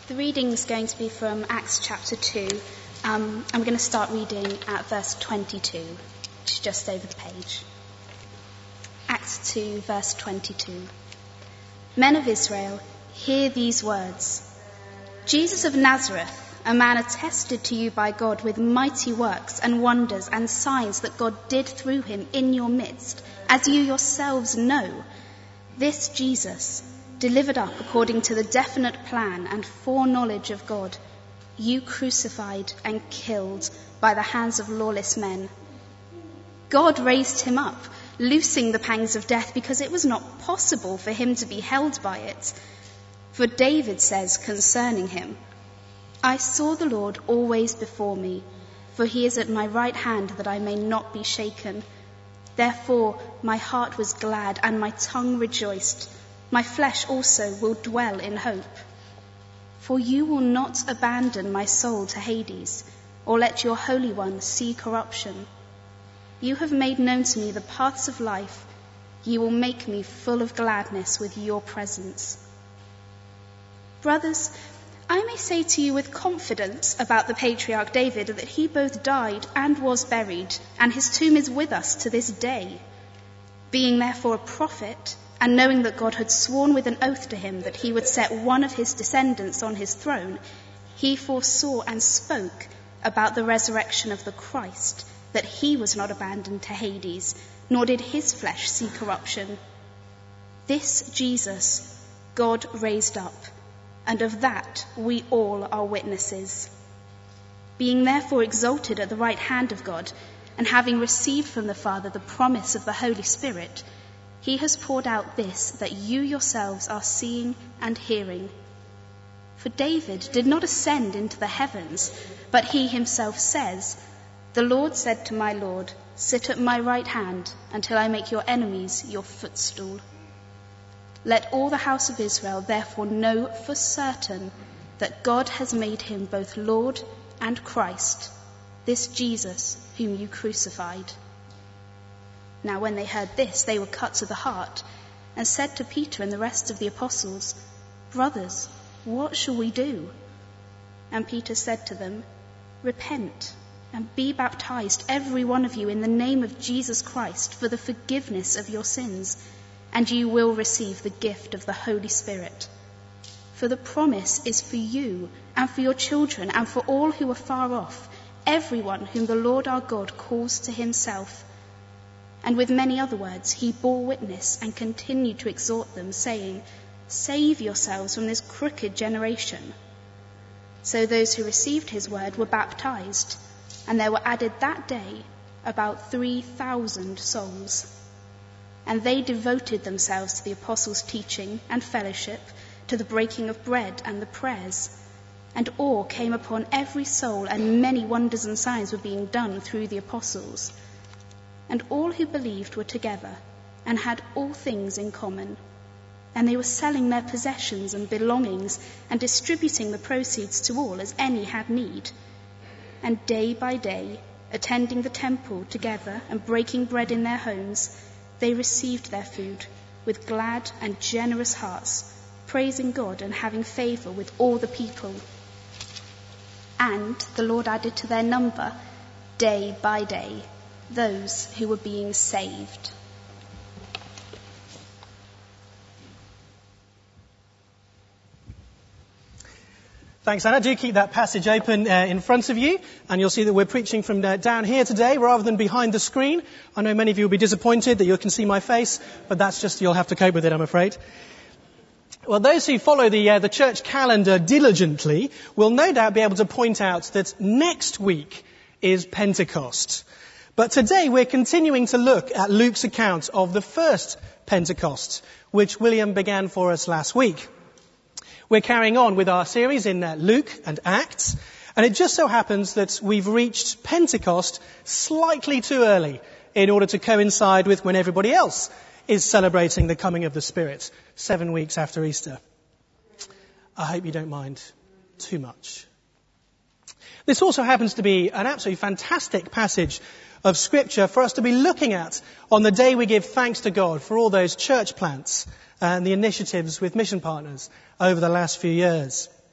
The reading is going to be from Acts chapter 2. I'm going to start reading at verse 22, which is just over the page. Acts 2, verse 22. Men of Israel, hear these words. Jesus of Nazareth, a man attested to you by God with mighty works and wonders and signs that God did through him in your midst, as you yourselves know. This Jesus, delivered up according to the definite plan and foreknowledge of God, you crucified and killed by the hands of lawless men. God raised him up, loosing the pangs of death, because it was not possible for him to be held by it. For David says concerning him, I saw the Lord always before me, for he is at my right hand that I may not be shaken. Therefore my heart was glad and my tongue rejoiced. My flesh also will dwell in hope. For you will not abandon my soul to Hades, or let your Holy One see corruption. You have made known to me the paths of life. You will make me full of gladness with your presence. Brothers, I may say to you with confidence about the patriarch David that he both died and was buried, and his tomb is with us to this day. Being therefore a prophet, and knowing that God had sworn with an oath to him that he would set one of his descendants on his throne, he foresaw and spoke about the resurrection of the Christ, that he was not abandoned to Hades, nor did his flesh see corruption. This Jesus God raised up, and of that we all are witnesses. Being therefore exalted at the right hand of God, and having received from the Father the promise of the Holy Spirit, he has poured out this that you yourselves are seeing and hearing. For David did not ascend into the heavens, but he himself says, The Lord said to my Lord, Sit at my right hand until I make your enemies your footstool. Let all the house of Israel therefore know for certain that God has made him both Lord and Christ, this Jesus whom you crucified. Now when they heard this, they were cut to the heart, and said to Peter and the rest of the apostles, Brothers, what shall we do? And Peter said to them, Repent, and be baptized every one of you in the name of Jesus Christ for the forgiveness of your sins, and you will receive the gift of the Holy Spirit. For the promise is for you, and for your children, and for all who are far off, everyone whom the Lord our God calls to himself. And with many other words he bore witness and continued to exhort them, saying, Save yourselves from this crooked generation. So those who received his word were baptized, and there were added that day about 3,000 souls. And they devoted themselves to the apostles' teaching and fellowship, to the breaking of bread and the prayers. And awe came upon every soul, and many wonders and signs were being done through the apostles. And all who believed were together and had all things in common. And they were selling their possessions and belongings and distributing the proceeds to all as any had need. And day by day, attending the temple together and breaking bread in their homes, they received their food with glad and generous hearts, praising God and having favor with all the people. And the Lord added to their number, day by day, those who were being saved. Thanks, Anna. Do keep that passage open in front of you, and you'll see that we're preaching from down here today rather than behind the screen. I know many of you will be disappointed that you can see my face, but that's just, you'll have to cope with it, I'm afraid. Well, those who follow the church calendar diligently will no doubt be able to point out that next week is Pentecost. But today we're continuing to look at Luke's account of the first Pentecost, which William began for us last week. We're carrying on with our series in Luke and Acts, and it just so happens that we've reached Pentecost slightly too early in order to coincide with when everybody else is celebrating the coming of the Spirit, 7 weeks after Easter. I hope you don't mind too much. This also happens to be an absolutely fantastic passage of Scripture for us to be looking at on the day we give thanks to God for all those church plants and the initiatives with mission partners over the last few years.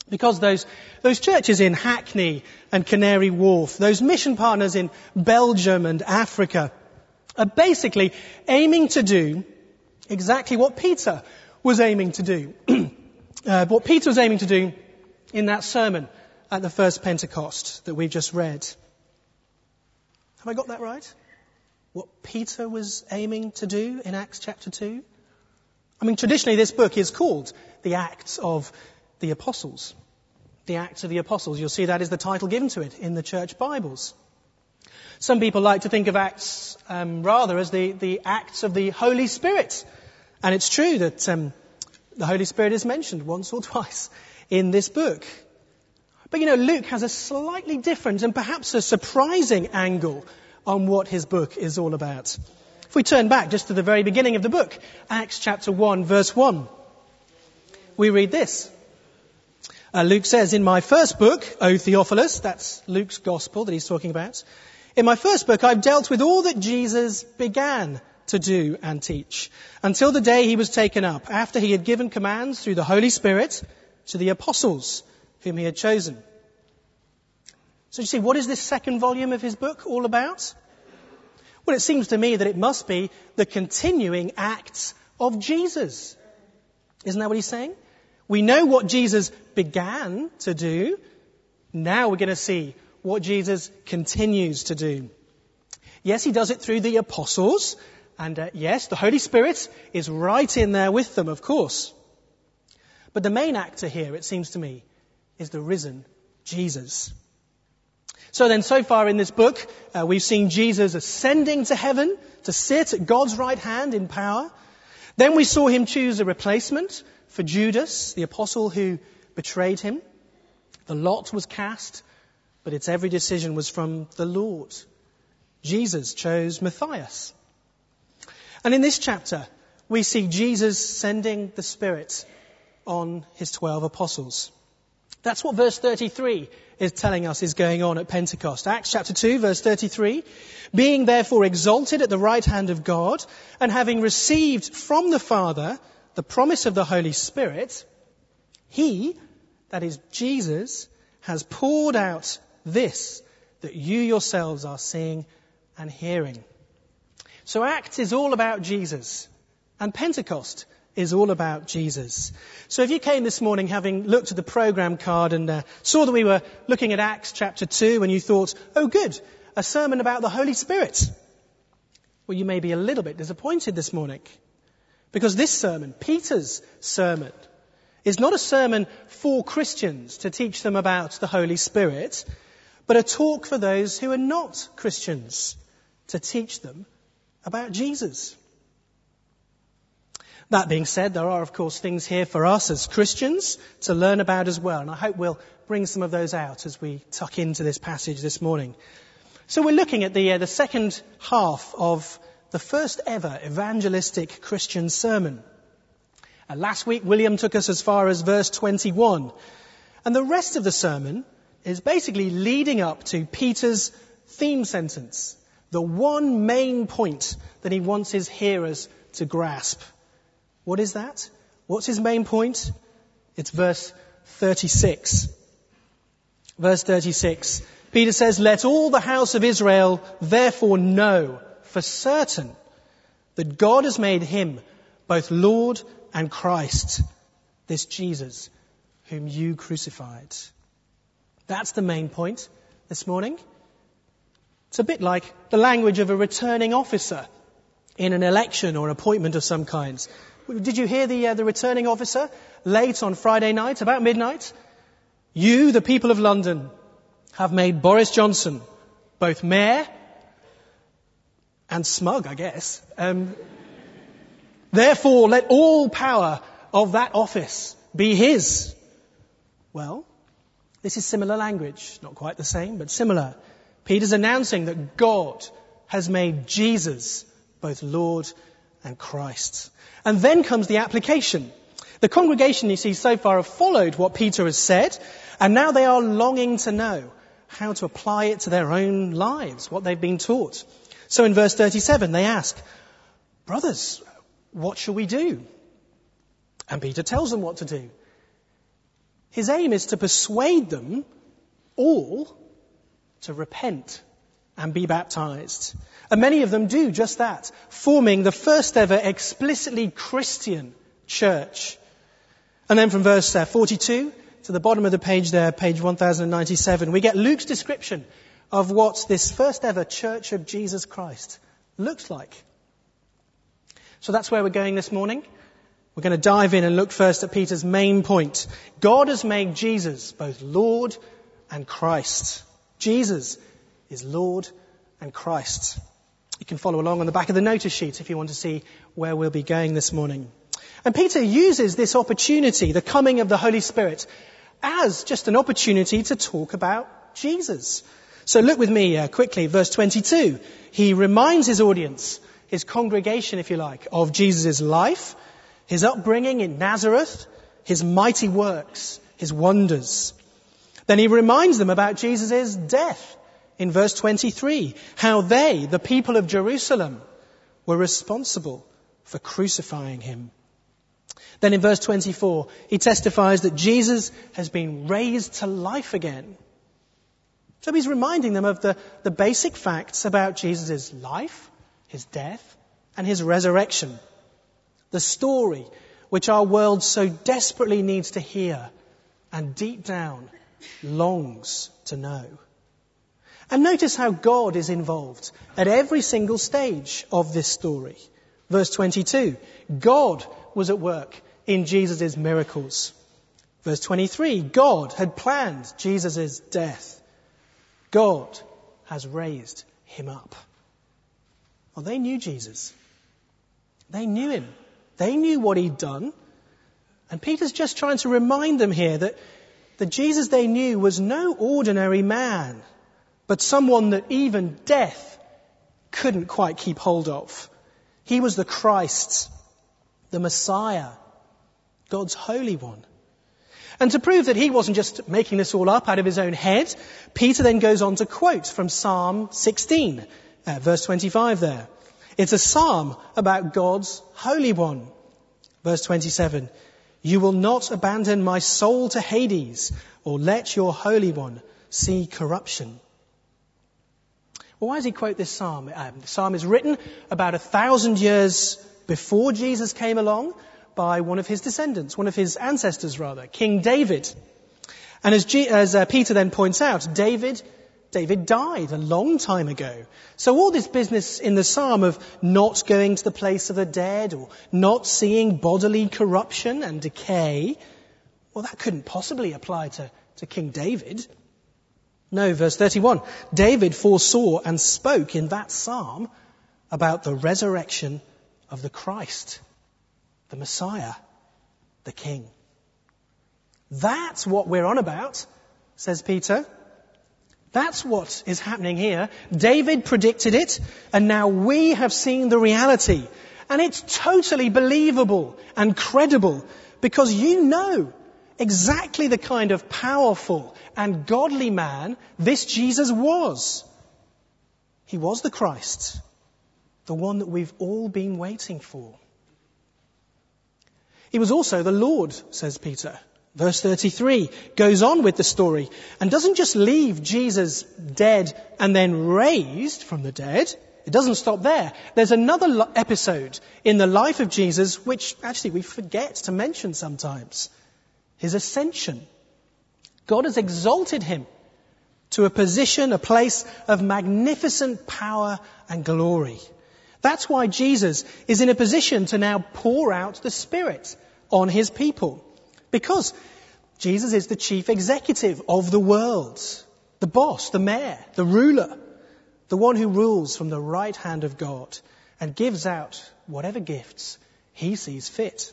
Because those churches in Hackney and Canary Wharf, those mission partners in Belgium and Africa, are basically aiming to do exactly what Peter was aiming to do. What Peter was aiming to do in that sermon at the first Pentecost that we've just read. Have I got that right? What Peter was aiming to do in Acts chapter 2? I mean, traditionally this book is called the Acts of the Apostles. The Acts of the Apostles. You'll see that is the title given to it in the church Bibles. Some people like to think of Acts rather as the Acts of the Holy Spirit. And it's true that the Holy Spirit is mentioned once or twice in this book. But Luke has a slightly different and perhaps a surprising angle on what his book is all about. If we turn back just to the very beginning of the book, Acts chapter 1, verse 1, we read this. Luke says, in my first book, O Theophilus, that's Luke's gospel that he's talking about. In my first book, I've dealt with all that Jesus began to do and teach until the day he was taken up, after he had given commands through the Holy Spirit to the apostles whom he had chosen. So you see, what is this second volume of his book all about? Well, it seems to me that it must be the continuing acts of Jesus. Isn't that what he's saying? We know what Jesus began to do. Now we're going to see what Jesus continues to do. Yes, he does it through the apostles. And yes, the Holy Spirit is right in there with them, of course. But the main actor here, it seems to me, is the risen Jesus. So far in this book, we've seen Jesus ascending to heaven to sit at God's right hand in power. Then we saw him choose a replacement for Judas, the apostle who betrayed him. The lot was cast, but its every decision was from the Lord. Jesus chose Matthias. And in this chapter, we see Jesus sending the Spirit on his 12 apostles. That's what verse 33 is telling us is going on at Pentecost. Acts chapter 2, verse 33. Being therefore exalted at the right hand of God, and having received from the Father the promise of the Holy Spirit, he, that is Jesus, has poured out this that you yourselves are seeing and hearing. So Acts is all about Jesus, and Pentecost is all about Jesus. So if you came this morning having looked at the program card and saw that we were looking at Acts chapter 2 and you thought, oh good, a sermon about the Holy Spirit. Well, you may be a little bit disappointed this morning. Because this sermon, Peter's sermon, is not a sermon for Christians to teach them about the Holy Spirit, but a talk for those who are not Christians to teach them about Jesus. That being said, there are, of course, things here for us as Christians to learn about as well. And I hope we'll bring some of those out as we tuck into this passage this morning. So we're looking at the second half of the first ever evangelistic Christian sermon. Last week, William took us as far as verse 21. And the rest of the sermon is basically leading up to Peter's theme sentence, the one main point that he wants his hearers to grasp. What is that? What's his main point? It's verse 36. Verse 36. Peter says, let all the house of Israel therefore know for certain that God has made him both Lord and Christ, this Jesus whom you crucified. That's the main point this morning. It's a bit like the language of a returning officer in an election or appointment of some kind. Did you hear the returning officer late on Friday night, about midnight? You, the people of London, have made Boris Johnson both mayor and smug, I guess. Therefore, let all power of that office be his. Well, this is similar language. Not quite the same, but similar. Peter's announcing that God has made Jesus both Lord and Christ. And then comes the application. The congregation, you see, so far have followed what Peter has said, and now they are longing to know how to apply it to their own lives, what they've been taught. So in verse 37, they ask, brothers, what shall we do? And Peter tells them what to do. His aim is to persuade them all to repent and be baptized. And many of them do just that, forming the first ever explicitly Christian church. And then from verse 42 to the bottom of the page there, page 1097, we get Luke's description of what this first ever Church of Jesus Christ looks like. So that's where we're going this morning. We're going to dive in and look first at Peter's main point. God has made Jesus both Lord and Christ. Jesus is Lord and Christ. You can follow along on the back of the notice sheet if you want to see where we'll be going this morning. And Peter uses this opportunity, the coming of the Holy Spirit, as just an opportunity to talk about Jesus. So look with me quickly, verse 22. He reminds his audience, his congregation, if you like, of Jesus' life, his upbringing in Nazareth, his mighty works, his wonders. Then he reminds them about Jesus' death in verse 23, how they, the people of Jerusalem, were responsible for crucifying him. Then in verse 24, he testifies that Jesus has been raised to life again. So he's reminding them of the basic facts about Jesus' life, his death, and his resurrection. The story which our world so desperately needs to hear and deep down longs to know. And notice how God is involved at every single stage of this story. Verse 22, God was at work in Jesus' miracles. Verse 23, God had planned Jesus' death. God has raised him up. Well, they knew Jesus. They knew him. They knew what he'd done. And Peter's just trying to remind them here that the Jesus they knew was no ordinary man, but someone that even death couldn't quite keep hold of. He was the Christ, the Messiah, God's Holy One. And to prove that he wasn't just making this all up out of his own head, Peter then goes on to quote from Psalm 16, verse 25 there. It's a psalm about God's Holy One. Verse 27, you will not abandon my soul to Hades, or let your Holy One see corruption. Well, why does he quote this psalm? The psalm is written about 1,000 years before Jesus came along by one of his descendants, one of his ancestors rather, King David. And as Peter then points out, David died a long time ago. So all this business in the psalm of not going to the place of the dead or not seeing bodily corruption and decay, well, that couldn't possibly apply to King David. No, verse 31, David foresaw and spoke in that psalm about the resurrection of the Christ, the Messiah, the King. That's what we're on about, says Peter. That's what is happening here. David predicted it, and now we have seen the reality. And it's totally believable and credible because you know exactly the kind of powerful and godly man this Jesus was. He was the Christ, the one that we've all been waiting for. He was also the Lord, says Peter. Verse 33 goes on with the story and doesn't just leave Jesus dead and then raised from the dead. It doesn't stop there. There's another episode in the life of Jesus which actually we forget to mention sometimes. His ascension. God has exalted him to a position, a place of magnificent power and glory. That's why Jesus is in a position to now pour out the Spirit on his people. Because Jesus is the chief executive of the world, the boss, the mayor, the ruler, the one who rules from the right hand of God and gives out whatever gifts he sees fit.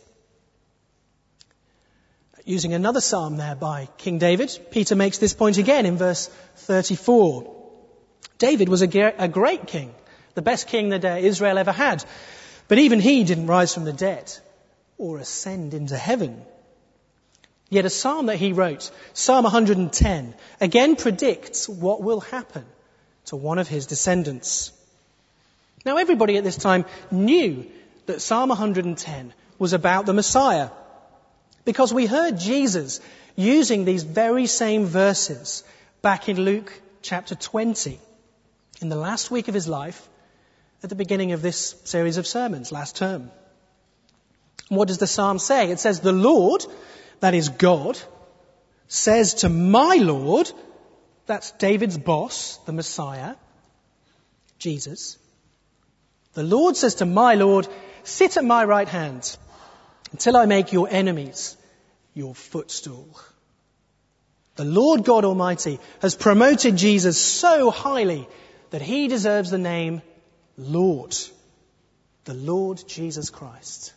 Using another psalm there by King David, Peter makes this point again in verse 34. David was a great king, the best king that Israel ever had. But even he didn't rise from the dead or ascend into heaven. Yet a psalm that he wrote, Psalm 110, again predicts what will happen to one of his descendants. Now everybody at this time knew that Psalm 110 was about the Messiah. Because we heard Jesus using these very same verses back in Luke chapter 20, in the last week of his life, at the beginning of this series of sermons, last term. What does the psalm say? It says, the Lord, that is God, says to my Lord, that's David's boss, the Messiah, Jesus. The Lord says to my Lord, sit at my right hand until I make your enemies your footstool. The Lord God Almighty has promoted Jesus so highly that he deserves the name Lord. The Lord Jesus Christ.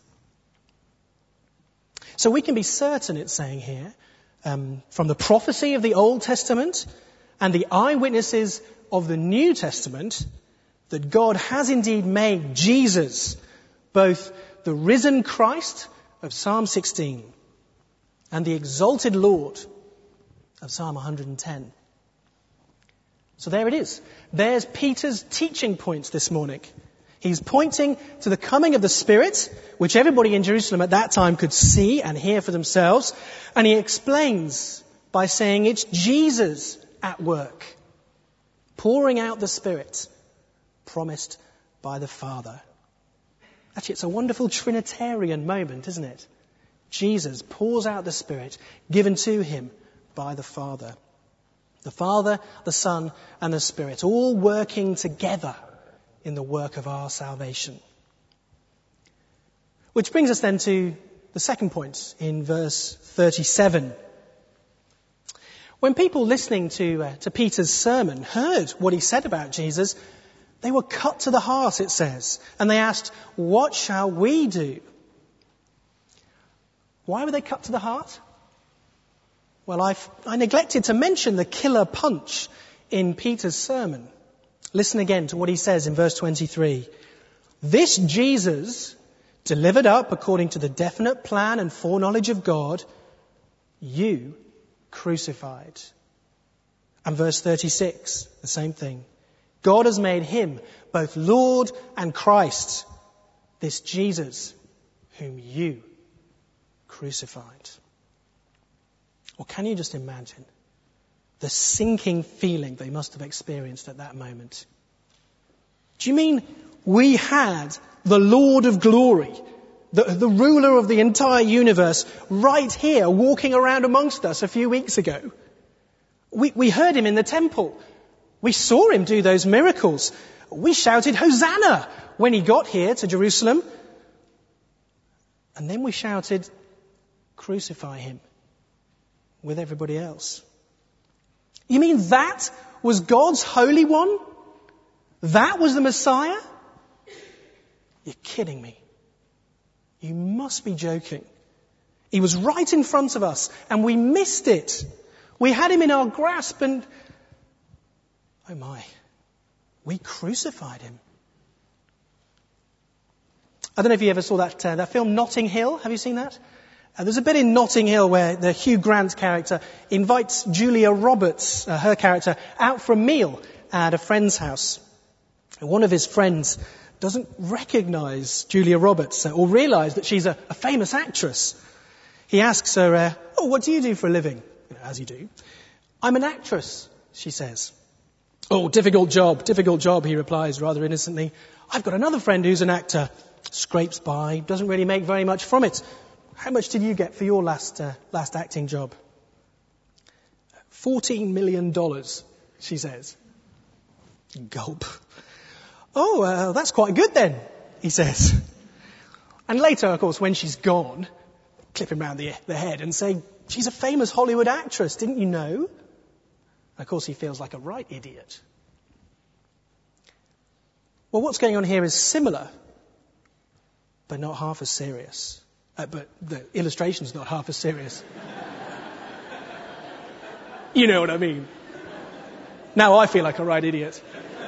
So we can be certain, it's saying here, from the prophecy of the Old Testament and the eyewitnesses of the New Testament, that God has indeed made Jesus both the risen Christ of Psalm 16 and the exalted Lord of Psalm 110. So there it is. There's Peter's teaching points this morning. He's pointing to the coming of the Spirit, which everybody in Jerusalem at that time could see and hear for themselves. And he explains by saying it's Jesus at work, pouring out the Spirit promised by the Father. Actually, it's a wonderful Trinitarian moment, isn't it? Jesus pours out the Spirit given to him by the Father. The Father, the Son, and the Spirit, all working together in the work of our salvation. Which brings us then to the second point in verse 37. When people listening to Peter's sermon heard what he said about Jesus, they were cut to the heart, it says, and they asked, what shall we do? Why were they cut to the heart? Well, I neglected to mention the killer punch in Peter's sermon. Listen again to what he says in verse 23. This Jesus, delivered up according to the definite plan and foreknowledge of God, you crucified. And verse 36, the same thing. God has made him both Lord and Christ, this Jesus whom you crucified. Or can you just imagine the sinking feeling they must have experienced at that moment? Do you mean we had the Lord of glory, the ruler of the entire universe, right here walking around amongst us a few weeks ago? We heard him in the temple. We saw him do those miracles. We shouted Hosanna when he got here to Jerusalem. And then we shouted, crucify him with everybody else. You mean that was God's Holy One? That was the Messiah? You're kidding me. You must be joking. He was right in front of us and we missed it. We had him in our grasp and, oh my, we crucified him. I don't know if you ever saw that film Notting Hill. Have you seen that? There's a bit in Notting Hill where the Hugh Grant character invites Julia Roberts, her character, out for a meal at a friend's house. And one of his friends doesn't recognize Julia Roberts or realize that she's a famous actress. He asks her, what do you do for a living? As you do. I'm an actress, she says. Oh, difficult job, he replies rather innocently. I've got another friend who's an actor. Scrapes by, doesn't really make very much from it. How much did you get for your last acting job? $14 million, she says. Gulp. Oh, that's quite good then, he says. And later, of course, when she's gone, clip him round the head and say, she's a famous Hollywood actress, didn't you know? And of course, he feels like a right idiot. Well, what's going on here is similar, but not half as serious. But the illustration's not half as serious. You know what I mean. Now I feel like a right idiot.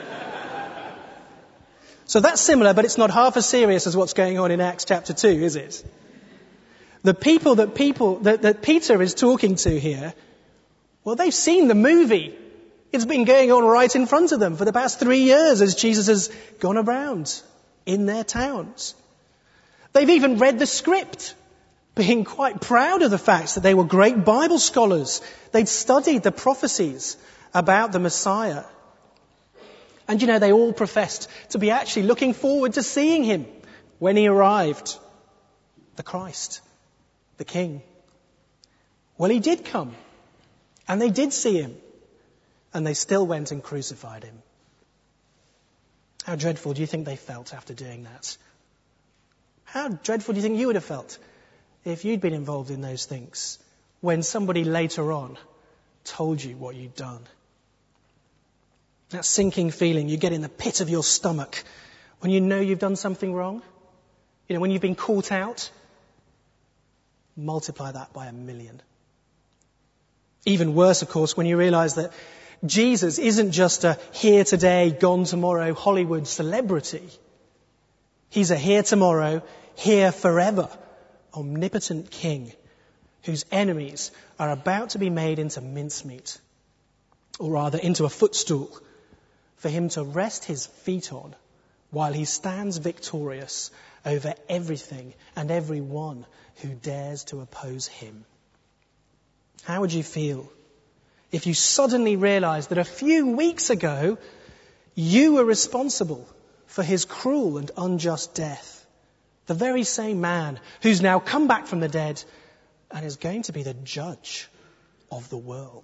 So that's similar, but it's not half as serious as what's going on in Acts chapter 2, is it? The people that Peter is talking to here, well, they've seen the movie. It's been going on right in front of them for the past 3 years as Jesus has gone around in their towns. They've even read the script being quite proud of the fact that they were great Bible scholars. They'd studied the prophecies about the Messiah. And they all professed to be actually looking forward to seeing him when he arrived. The Christ, the King. Well, he did come. And they did see him. And they still went and crucified him. How dreadful do you think they felt after doing that? How dreadful do you think you would have felt if you'd been involved in those things when somebody later on told you what you'd done? That sinking feeling you get in the pit of your stomach when you know you've done something wrong. When you've been caught out. Multiply that by 1,000,000. Even worse, of course, when you realise that Jesus isn't just a here today, gone tomorrow Hollywood celebrity. He's a here tomorrow, here forever, omnipotent King whose enemies are about to be made into mincemeat, or rather into a footstool for him to rest his feet on while he stands victorious over everything and everyone who dares to oppose him. How would you feel if you suddenly realised that a few weeks ago you were responsible for his cruel and unjust death? The very same man who's now come back from the dead and is going to be the judge of the world.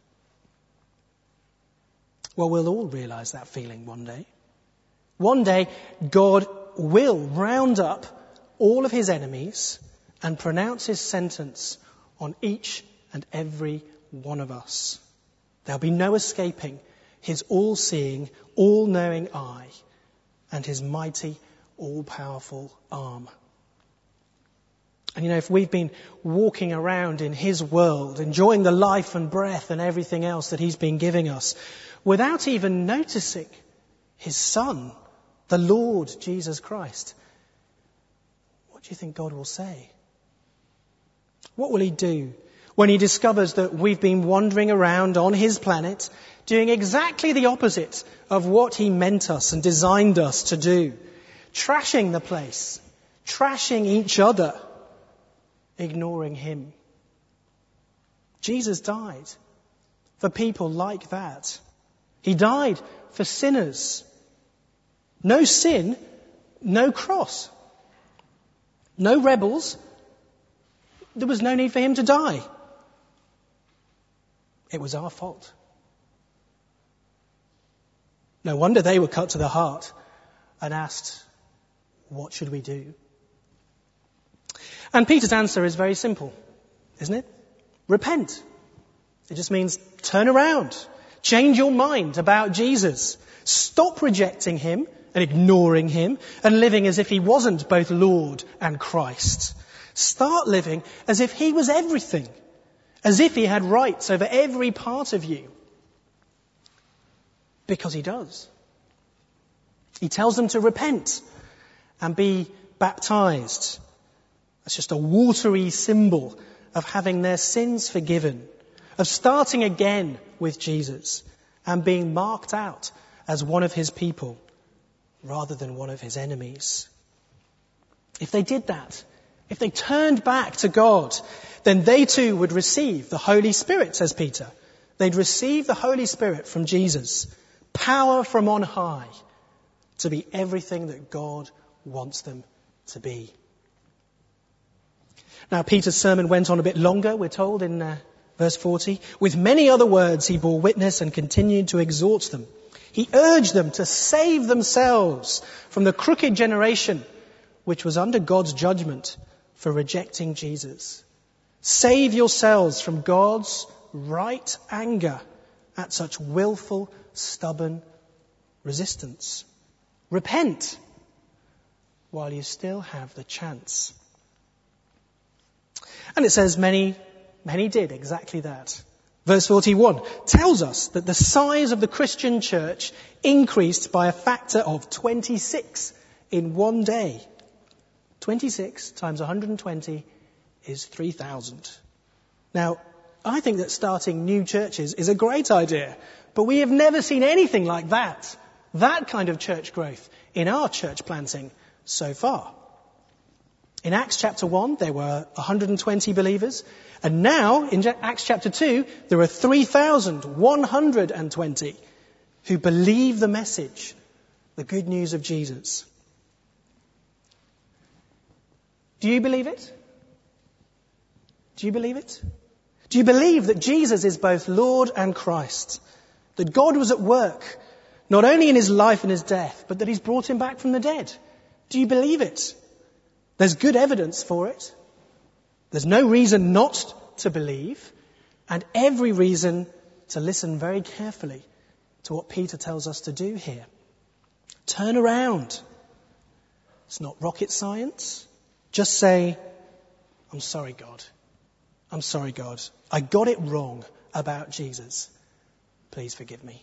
Well, we'll all realise that feeling one day. One day, God will round up all of his enemies and pronounce his sentence on each and every one of us. There'll be no escaping his all-seeing, all-knowing eye and his mighty, all-powerful arm. And if we've been walking around in his world, enjoying the life and breath and everything else that he's been giving us, without even noticing his Son, the Lord Jesus Christ, what do you think God will say? What will he do when he discovers that we've been wandering around on his planet, doing exactly the opposite of what he meant us and designed us to do? Trashing the place, trashing each other, ignoring him. Jesus died for people like that. He died for sinners. No sin, no cross. No rebels. There was no need for him to die. It was our fault. No wonder they were cut to the heart and asked, what should we do? And Peter's answer is very simple, isn't it? Repent. It just means turn around. Change your mind about Jesus. Stop rejecting him and ignoring him and living as if he wasn't both Lord and Christ. Start living as if he was everything. As if he had rights over every part of you. Because he does. He tells them to repent and be baptized. That's just a watery symbol of having their sins forgiven, of starting again with Jesus and being marked out as one of his people rather than one of his enemies. If they did that, if they turned back to God, then they too would receive the Holy Spirit, says Peter. They'd receive the Holy Spirit from Jesus, power from on high to be everything that God wants them to be. Now, Peter's sermon went on a bit longer, we're told in verse 40. With many other words, he bore witness and continued to exhort them. He urged them to save themselves from the crooked generation, which was under God's judgment for rejecting Jesus. Save yourselves from God's right anger at such willful, stubborn resistance. Repent while you still have the chance. And it says many did exactly that. Verse 41 tells us that the size of the Christian church increased by a factor of 26 in one day. 26 times 120 is 3,000. Now, I think that starting new churches is a great idea, but we have never seen anything like that kind of church growth in our church planting so far. In Acts chapter 1, there were 120 believers. And now, in Acts chapter 2, there are 3,120 who believe the message, the good news of Jesus. Do you believe it? Do you believe it? Do you believe that Jesus is both Lord and Christ? That God was at work, not only in his life and his death, but that he's brought him back from the dead? Do you believe it? There's good evidence for it. There's no reason not to believe, and every reason to listen very carefully to what Peter tells us to do here. Turn around. It's not rocket science. Just say, I'm sorry, God. I'm sorry, God. I got it wrong about Jesus. Please forgive me.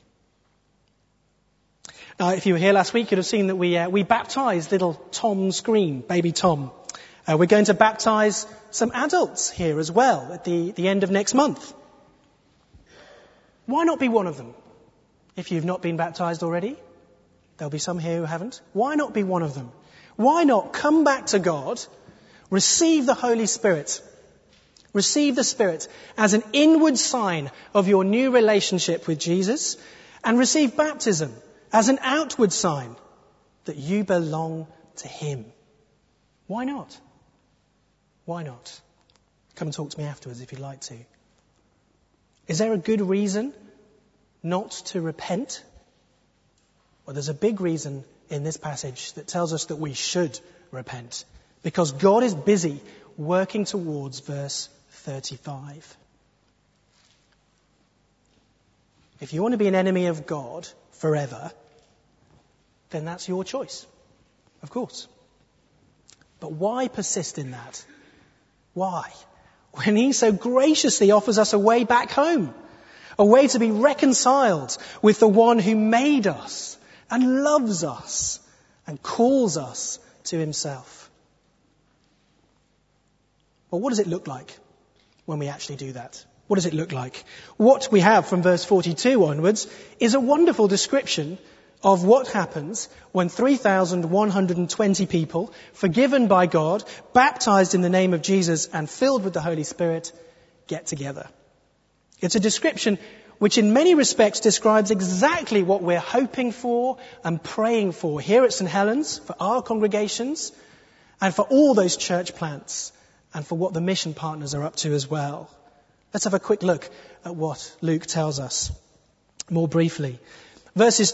Now, if you were here last week, you'd have seen that we baptized little Tom Scream, baby Tom. We're going to baptize some adults here as well at the end of next month. Why not be one of them? If you've not been baptized already, there'll be some here who haven't. Why not be one of them? Why not come back to God, receive the Holy Spirit, receive the Spirit as an inward sign of your new relationship with Jesus, and receive baptism as an outward sign that you belong to him? Why not? Why not? Come and talk to me afterwards if you'd like to. Is there a good reason not to repent? Well, there's a big reason in this passage that tells us that we should repent, because God is busy working towards verse 35. If you want to be an enemy of God forever, then that's your choice, of course. But why persist in that? Why? When he so graciously offers us a way back home, a way to be reconciled with the one who made us and loves us and calls us to himself. Well, what does it look like when we actually do that? What does it look like? What we have from verse 42 onwards is a wonderful description of what happens when 3,120 people, forgiven by God, baptized in the name of Jesus and filled with the Holy Spirit, get together. It's a description which in many respects describes exactly what we're hoping for and praying for here at St. Helens, for our congregations, and for all those church plants, and for what the mission partners are up to as well. Let's have a quick look at what Luke tells us more briefly. Verses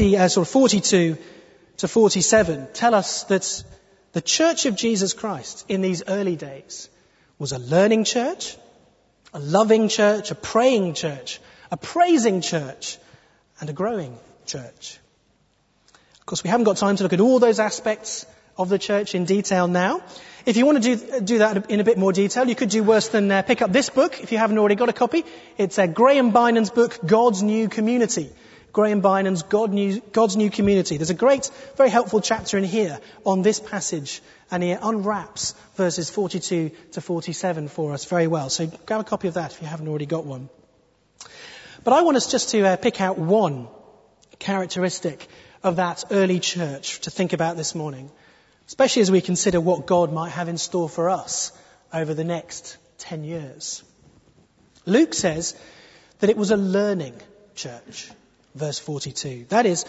42 to 47 tell us that the Church of Jesus Christ in these early days was a learning church, a loving church, a praying church, a praising church, and a growing church. Of course, we haven't got time to look at all those aspects of the church in detail now. If you want to do that in a bit more detail, you could do worse than pick up this book if you haven't already got a copy. It's Graham Bynum's book, God's New Community. Graham Bynum's God's New Community. There's a great, very helpful chapter in here on this passage, and he unwraps verses 42 to 47 for us very well. So grab a copy of that if you haven't already got one. But I want us just to pick out one characteristic of that early church to think about this morning, especially as we consider what God might have in store for us over the next 10 years. Luke says that it was a learning church. Verse 42. That is,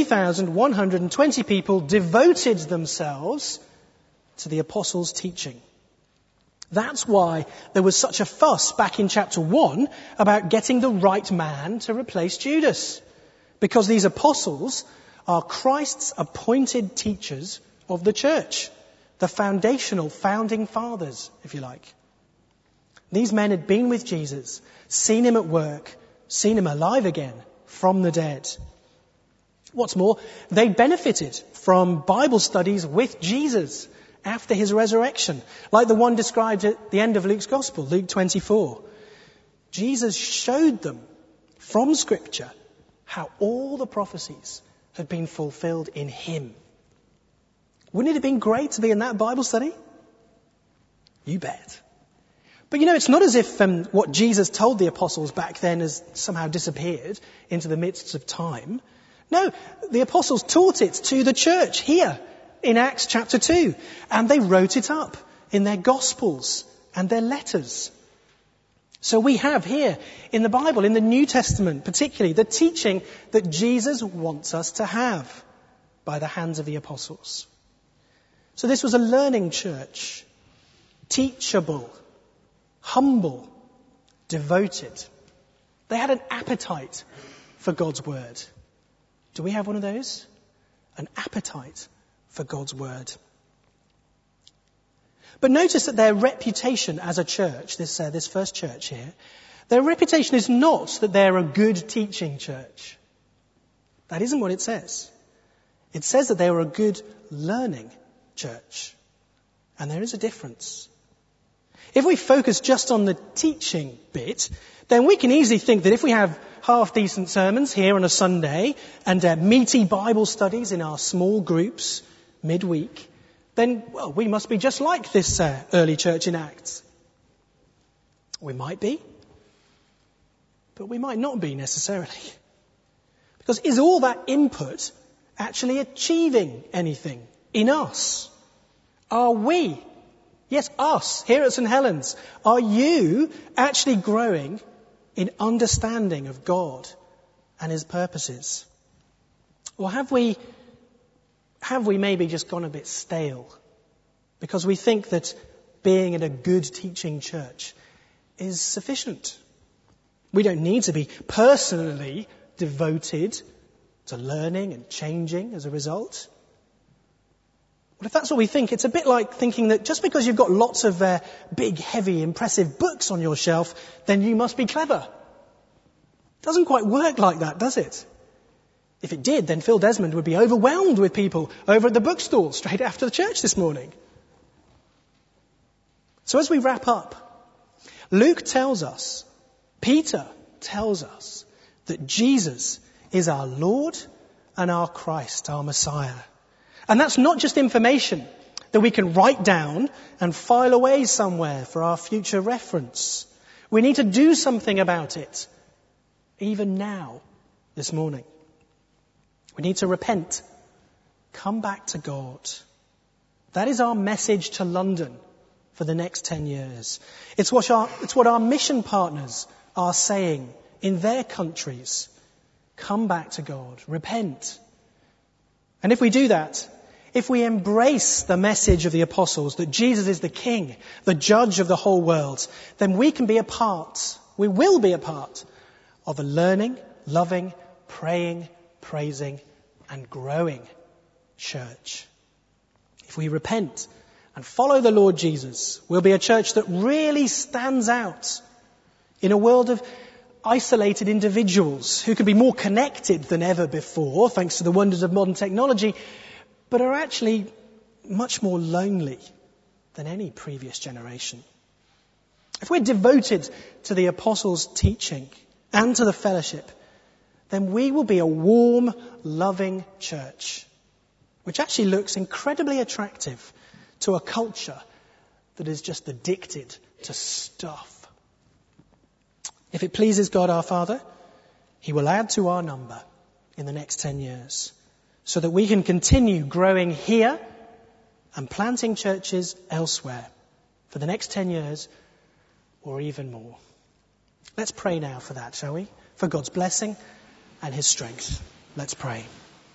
3,120 people devoted themselves to the apostles' teaching. That's why there was such a fuss back in chapter 1 about getting the right man to replace Judas. Because these apostles are Christ's appointed teachers of the church. The foundational founding fathers, if you like. These men had been with Jesus, seen him at work, seen him alive again from the dead. What's more, they benefited from Bible studies with Jesus after his resurrection, like the one described at the end of Luke's Gospel, Luke 24. Jesus showed them from Scripture how all the prophecies had been fulfilled in him. Wouldn't it have been great to be in that Bible study? You bet. But it's not as if what Jesus told the apostles back then has somehow disappeared into the midst of time. No, the apostles taught it to the church here in Acts chapter 2, and they wrote it up in their Gospels and their letters. So we have here in the Bible, in the New Testament particularly, the teaching that Jesus wants us to have by the hands of the apostles. So this was a learning church, teachable, humble, devoted. They had an appetite for God's word. Do we have one of those? An appetite for God's word. But notice that their reputation as a church, this first church here, their reputation is not that they're a good teaching church. That isn't what it says. It says that they were a good learning church. And there is a difference. If we focus just on the teaching bit, then we can easily think that if we have half-decent sermons here on a Sunday and meaty Bible studies in our small groups midweek, then, well, we must be just like this early church in Acts. We might be, but we might not be necessarily. Because is all that input actually achieving anything in us? Are we, yes, us, here at St. Helens, are you actually growing in understanding of God and his purposes? Or have we maybe just gone a bit stale because we think that being in a good teaching church is sufficient? We don't need to be personally devoted to learning and changing as a result. But if that's what we think, it's a bit like thinking that just because you've got lots of big, heavy, impressive books on your shelf, then you must be clever. It doesn't quite work like that, does it? If it did, then Phil Desmond would be overwhelmed with people over at the bookstall straight after the church this morning. So as we wrap up, Luke tells us, Peter tells us that Jesus is our Lord and our Christ, our Messiah. And that's not just information that we can write down and file away somewhere for our future reference. We need to do something about it, even now, this morning. We need to repent. Come back to God. That is our message to London for the next 10 years. It's what our mission partners are saying in their countries. Come back to God. Repent. And if we do that, if we embrace the message of the apostles that Jesus is the King, the judge of the whole world, then we will be a part of a learning, loving, praying, praising and growing church. If we repent and follow the Lord Jesus, we'll be a church that really stands out in a world of isolated individuals who can be more connected than ever before, thanks to the wonders of modern technology, but are actually much more lonely than any previous generation. If we're devoted to the apostles' teaching and to the fellowship, then we will be a warm, loving church, which actually looks incredibly attractive to a culture that is just addicted to stuff. If it pleases God our Father, he will add to our number in the next 10 years so that we can continue growing here and planting churches elsewhere for the next 10 years or even more. Let's pray now for that, shall we? For God's blessing and his strength. Let's pray.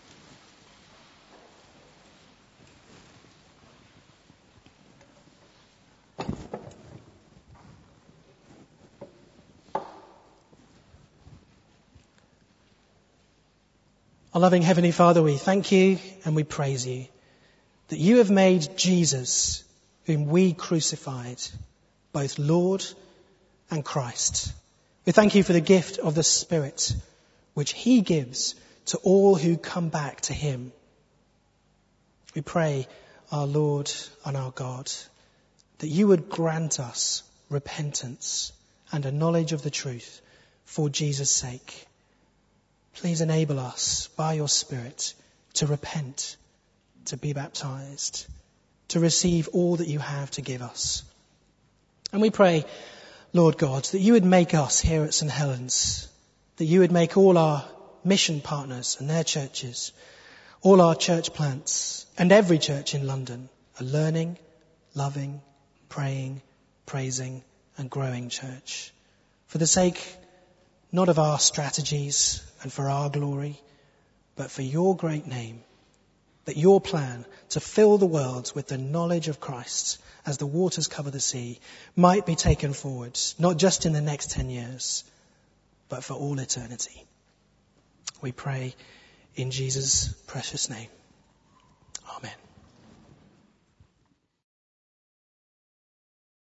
Our loving Heavenly Father, we thank you and we praise you that you have made Jesus, whom we crucified, both Lord and Christ. We thank you for the gift of the Spirit, which he gives to all who come back to him. We pray, our Lord and our God, that you would grant us repentance and a knowledge of the truth for Jesus' sake. Please enable us by your Spirit to repent, to be baptized, to receive all that you have to give us. And we pray, Lord God, that you would make us here at St. Helens, that you would make all our mission partners and their churches all our church plants and every church in London, a learning, loving, praying, praising and growing church. For the sake not of our strategies and for our glory, but for your great name, that your plan to fill the world with the knowledge of Christ as the waters cover the sea might be taken forward, not just in the next 10 years, but for all eternity. We pray in Jesus' precious name. Amen.